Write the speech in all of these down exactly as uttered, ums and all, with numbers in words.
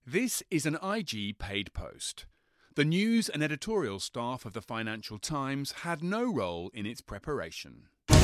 This is an I G paid post. The news and editorial staff of the Financial Times had no role in its preparation.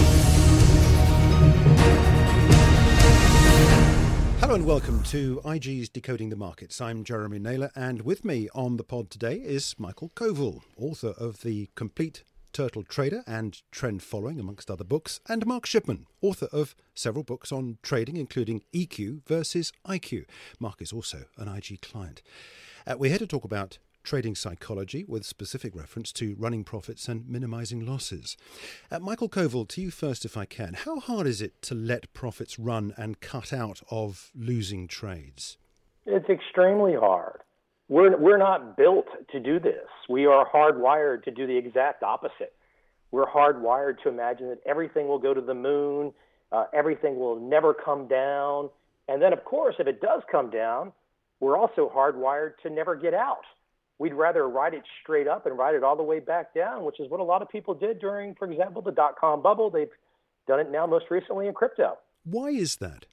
Hello and welcome to I G's Decoding the Markets. I'm Jeremy Naylor, and with me on the pod today is Michael Covel, author of The Complete Turtle Trader and Trend Following, amongst other books, and Mark Shipman, author of several books on trading, including E Q versus I Q. Mark is also an I G client. Uh, we're here to talk about trading psychology with specific reference to running profits and minimising losses. Uh, Michael Covel, to you first if I can. How hard is it to let profits run and cut out of losing trades? It's extremely hard. We're, we're not built to do this. We are hardwired to do the exact opposite. We're hardwired to imagine that everything will go to the moon, uh, everything will never come down. And then, of course, if it does come down, we're also hardwired to never get out. We'd rather ride it straight up and ride it all the way back down, which is what a lot of people did during, for example, the dot-com bubble. They've done it now most recently in crypto. Why is that?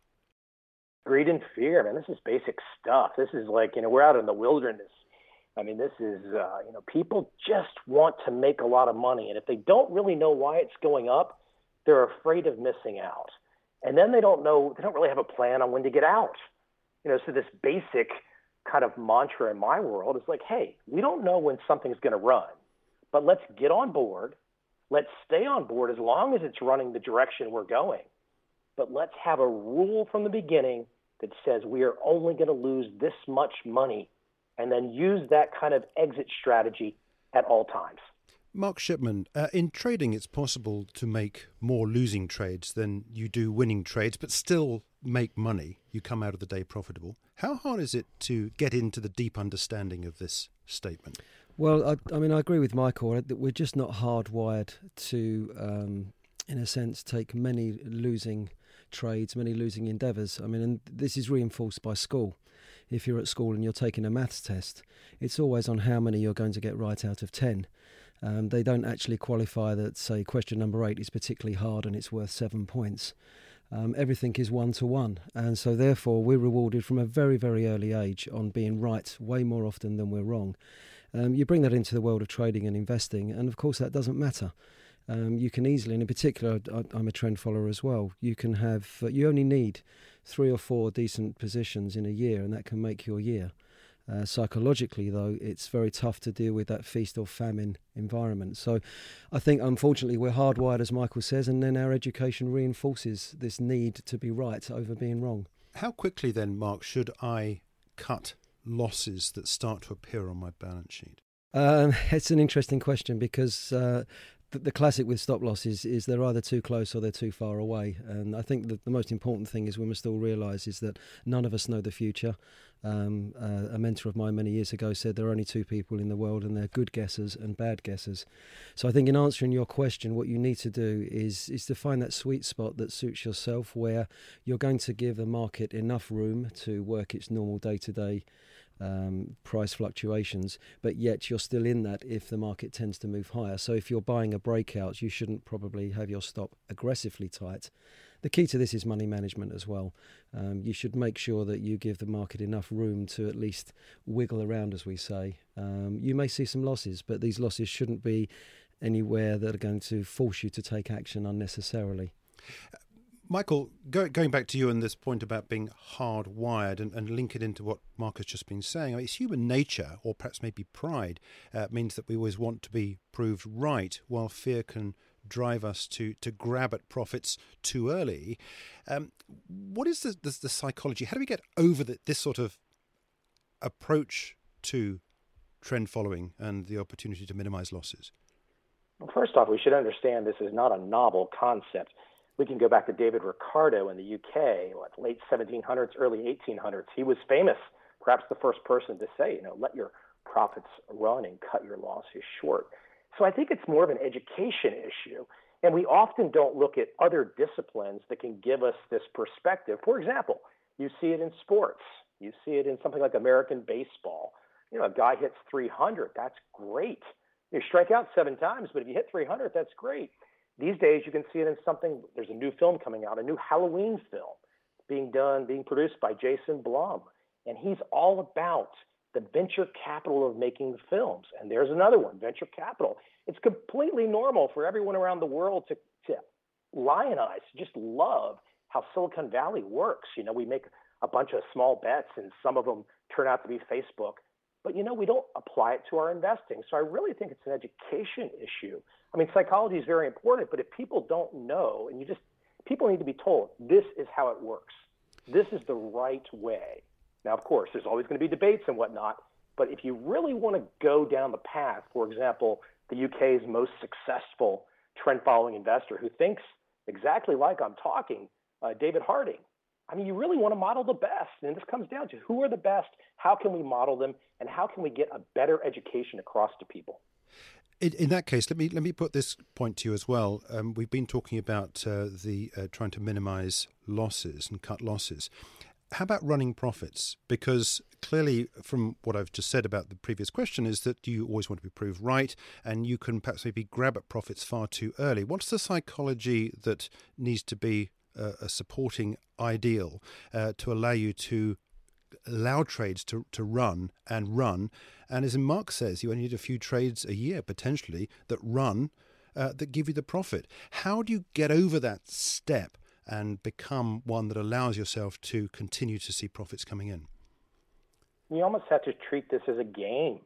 Greed and fear, man. This is basic stuff. This is like, you know, we're out in the wilderness. I mean, this is, uh, you know, people just want to make a lot of money. And if they don't really know why it's going up, they're afraid of missing out. And then they don't know, they don't really have a plan on when to get out. You know, so this basic kind of mantra in my world is like, hey, we don't know when something's going to run, but let's get on board. Let's stay on board as long as it's running the direction we're going. But let's have a rule from the beginning that says we are only going to lose this much money, and then use that kind of exit strategy at all times. Mark Shipman, uh, in trading, it's possible to make more losing trades than you do winning trades, but still make money. You come out of the day profitable. How hard is it to get into the deep understanding of this statement? Well, I, I mean, I agree with Michael that we're just not hardwired to, um, in a sense, take many losing trades, many losing endeavours. I mean, and this is reinforced by school. If you're at school and you're taking a maths test, it's always on how many you're going to get right out of ten. Um, they don't actually qualify that, say, question number eight is particularly hard and it's worth seven points. Um, everything is one-to-one. And so, therefore, we're rewarded from a very, very early age on being right way more often than we're wrong. Um, you bring that into the world of trading and investing, and, of course, that doesn't matter. Um, you can easily, and in particular, I, I'm a trend follower as well, you can have, uh, you only need three or four decent positions in a year, and that can make your year. Uh, psychologically, though, it's very tough to deal with that feast or famine environment. So I think, unfortunately, we're hardwired, as Michael says, and then our education reinforces this need to be right over being wrong. How quickly, then, Mark, should I cut losses that start to appear on my balance sheet? Um, it's an interesting question because uh, the, the classic with stop losses is they're either too close or they're too far away. And I think that the most important thing is we must all realise is that none of us know the future. Um, uh, a mentor of mine many years ago said there are only two people in the world, and they're good guessers and bad guessers. So I think in answering your question, what you need to do is is to find that sweet spot that suits yourself, where you're going to give the market enough room to work its normal day-to-day Um, price fluctuations, but yet you're still in that if the market tends to move higher. So if you're buying a breakout, you shouldn't probably have your stop aggressively tight. The key to this is money management as well. Um, you should make sure that you give the market enough room to at least wiggle around, as we say. Um, you may see some losses, but these losses shouldn't be anywhere that are going to force you to take action unnecessarily. Michael, go, going back to you and this point about being hardwired and, and link it into what Mark has just been saying, I mean, it's human nature, or perhaps maybe pride, uh, means that we always want to be proved right, while fear can drive us to, to grab at profits too early. Um, what is the, the, the psychology? How do we get over the, this sort of approach to trend following and the opportunity to minimize losses? Well, first off, we should understand this is not a novel concept. We can go back to David Ricardo in the U K, what, late seventeen hundreds, early eighteen hundreds. He was famous, perhaps the first person to say, you know, let your profits run and cut your losses short. So I think it's more of an education issue. And we often don't look at other disciplines that can give us this perspective. For example, you see it in sports. You see it in something like American baseball. You know, a guy hits three hundred. That's great. You strike out seven times, but if you hit three hundred, that's great. These days, you can see it in something. There's a new film coming out, a new Halloween film being done, being produced by Jason Blum. and he's all about the venture capital of making films. And there's another one, venture capital. It's completely normal for everyone around the world to, to lionize, just love how Silicon Valley works. You know, we make a bunch of small bets and some of them turn out to be Facebook, but you know, we don't apply it to our investing. So I really think it's an education issue. I mean, psychology is very important, but if people don't know, and you just, people need to be told, this is how it works. This is the right way. Now, of course, there's always going to be debates and whatnot, but if you really want to go down the path, for example, the U K's most successful trend-following investor who thinks exactly like I'm talking, uh, David Harding, I mean, you really want to model the best. And this comes down to who are the best, how can we model them, and how can we get a better education across to people? In, in that case, let me let me put this point to you as well. Um, we've been talking about uh, the uh, trying to minimize losses and cut losses. How about running profits? Because clearly, from what I've just said about the previous question, is that you always want to be proved right, and you can perhaps maybe grab at profits far too early. What's the psychology that needs to be uh, a supporting ideal uh, to allow you to allow trades to, to run and run? And as Mark says, you only need a few trades a year, potentially, that run, uh, that give you the profit. How do you get over that step and become one that allows yourself to continue to see profits coming in? You almost have to treat this as a game.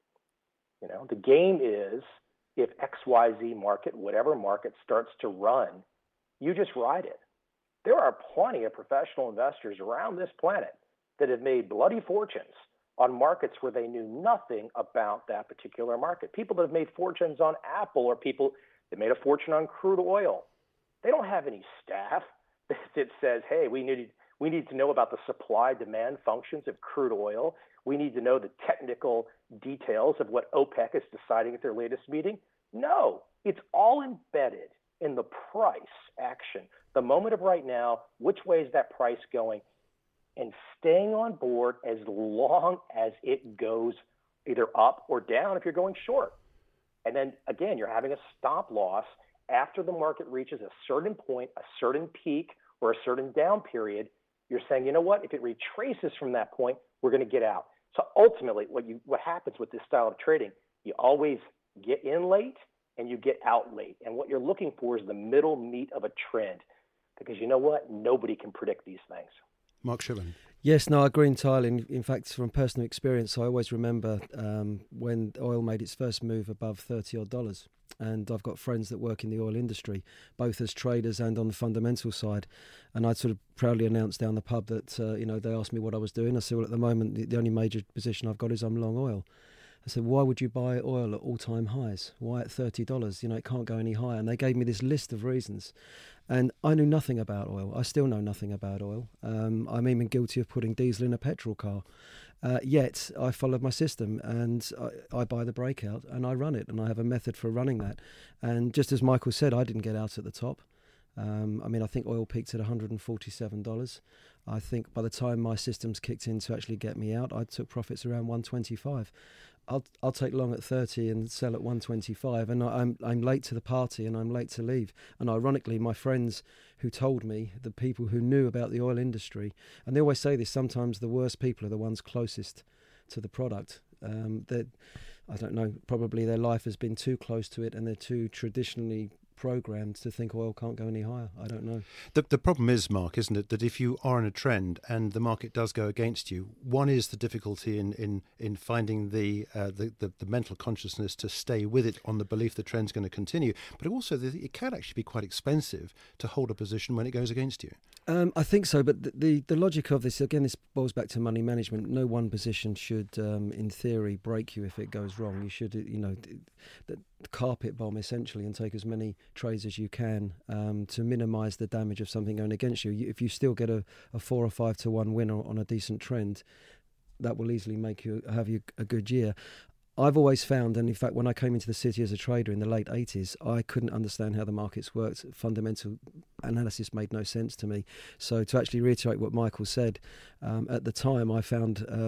You know, the game is if X Y Z market, whatever market starts to run, you just ride it. There are plenty of professional investors around this planet that have made bloody fortunes on markets where they knew nothing about that particular market. People that have made fortunes on Apple, or people that made a fortune on crude oil. They don't have any staff that says, hey, we need, we need to know about the supply-demand functions of crude oil. We need to know the technical details of what OPEC is deciding at their latest meeting. No, it's all embedded in the price action. The moment of right now, which way is that price going? And staying on board as long as it goes either up or down if you're going short. And then, again, you're having a stop loss after the market reaches a certain point, a certain peak, or a certain down period. You're saying, you know what, if it retraces from that point, we're going to get out. So ultimately, what you what happens with this style of trading, you always get in late and you get out late. And what you're looking for is the middle meat of a trend, because you know what? Nobody can predict these things. Mark Schilling. Yes, no, I agree entirely. In, in fact, from personal experience, I always remember um, when oil made its first move above thirty odd dollars. And I've got friends that work in the oil industry, both as traders and on the fundamental side. And I'd sort of proudly announce down the pub that, uh, you know, they asked me what I was doing. I said, well, at the moment, the, the only major position I've got is I'm long oil. I said, why would you buy oil at all-time highs? Why at thirty dollars? You know, it can't go any higher. And they gave me this list of reasons. And I knew nothing about oil. I still know nothing about oil. Um, I'm even guilty of putting diesel in a petrol car. Uh, yet I followed my system, and I, I buy the breakout and I run it, and I have a method for running that. And just as Michael said, I didn't get out at the top. Um, I mean, I think oil peaked at one hundred forty-seven dollars. I think by the time my systems kicked in to actually get me out, I took profits around one twenty-five. I'll I'll take long at thirty and sell at one twenty-five, and I, I'm I'm late to the party and I'm late to leave. And ironically, my friends who told me, the people who knew about the oil industry, and they always say this, sometimes the worst people are the ones closest to the product. Um, that I don't know, probably their life has been too close to it, and they're too traditionally programmed to think oil can't go any higher. I don't know. The, the problem is, Mark, isn't it, that if you are in a trend and the market does go against you, one is the difficulty in in, in finding the, uh, the, the the mental consciousness to stay with it on the belief the trend's going to continue, but also the, it can actually be quite expensive to hold a position when it goes against you. Um, I think so, but the, the the logic of this, again, this boils back to money management. No one position should, um, in theory, break you if it goes wrong. You should, you know, the, the carpet bomb essentially, and take as many trades as you can um, to minimise the damage of something going against you. you. If you still get a, a four or five to one win on a decent trend, that will easily make you have you a good year. I've always found, and in fact, when I came into the city as a trader in the late eighties, I couldn't understand how the markets worked. Fundamental analysis made no sense to me. So to actually reiterate what Michael said, um, at the time I found uh,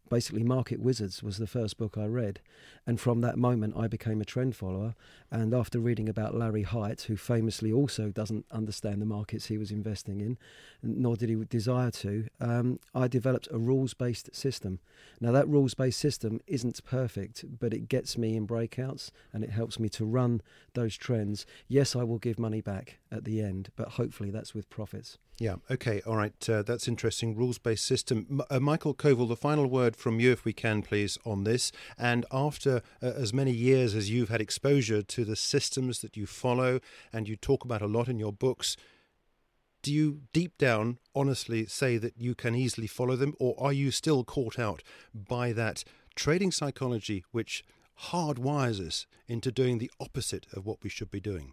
basically Market Wizards was the first book I read. And from that moment, I became a trend follower. And after reading about Larry Hite, who famously also doesn't understand the markets he was investing in, nor did he desire to, um, I developed a rules-based system. Now, that rules-based system isn't perfect, but it gets me in breakouts and it helps me to run those trends. Yes, I will give money back at the end, but hopefully that's with profits. Yeah, okay, all right, uh, that's interesting, rules-based system. M- uh, Michael Covel, the final word from you, if we can, please, on this. And after uh, as many years as you've had exposure to the systems that you follow and you talk about a lot in your books, do you deep down honestly say that you can easily follow them, or are you still caught out by that trading psychology which hardwires us into doing the opposite of what we should be doing?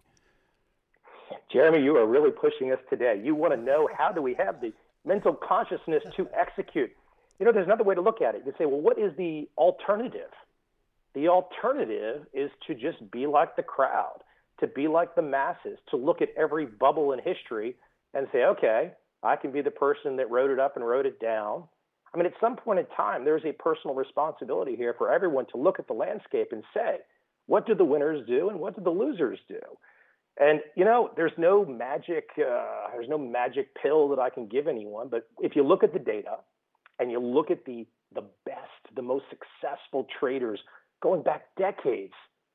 Jeremy, you are really pushing us today. You want to know, how do we have the mental consciousness to execute? You know, there's another way to look at it. You say, well, what is the alternative? The alternative is to just be like the crowd, to be like the masses, to look at every bubble in history and say, okay, I can be the person that wrote it up and wrote it down. I mean, at some point in time, there's a personal responsibility here for everyone to look at the landscape and say, what do the winners do and what do the losers do? And, you know, there's no magic, uh, there's no magic pill that I can give anyone. But if you look at the data and you look at the, the best, the most successful traders going back decades,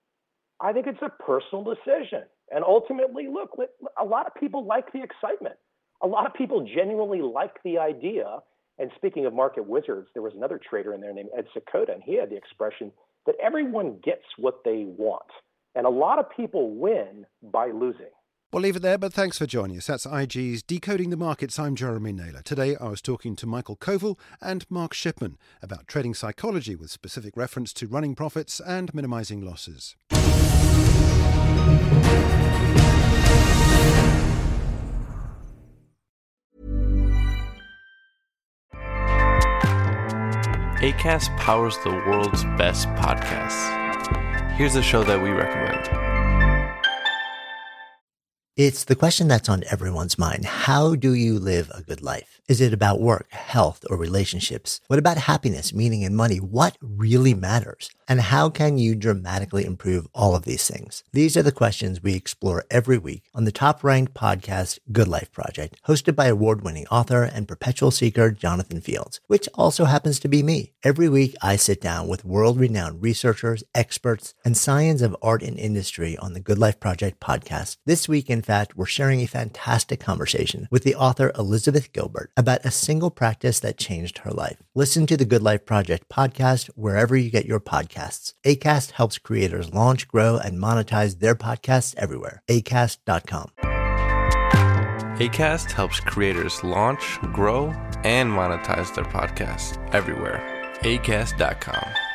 I think it's a personal decision. And ultimately, look, a lot of people like the excitement. A lot of people genuinely like the idea. And speaking of market wizards, there was another trader in there named Ed Seykota, and he had the expression that everyone gets what they want. And a lot of people win by losing. We'll leave it there, but thanks for joining us. That's I G's Decoding the Markets. I'm Jeremy Naylor. Today I was talking to Michael Covel and Mark Shipman about trading psychology with specific reference to running profits and minimising losses. Acast powers the world's best podcasts. Here's a show that we recommend. It's the question that's on everyone's mind. How do you live a good life? Is it about work, health, or relationships? What about happiness, meaning, and money? What really matters? And how can you dramatically improve all of these things? These are the questions we explore every week on the top-ranked podcast Good Life Project, hosted by award-winning author and perpetual seeker Jonathan Fields, which also happens to be me. Every week, I sit down with world-renowned researchers, experts, and science of art and industry on the Good Life Project podcast. This week, in fact, we're sharing a fantastic conversation with the author Elizabeth Gilbert about a single practice that changed her life. Listen to the Good Life Project podcast wherever you get your podcasts. Acast helps creators launch, grow, and monetize their podcasts everywhere. acast dot com. Acast helps creators launch, grow, and monetize their podcasts everywhere. acast dot com.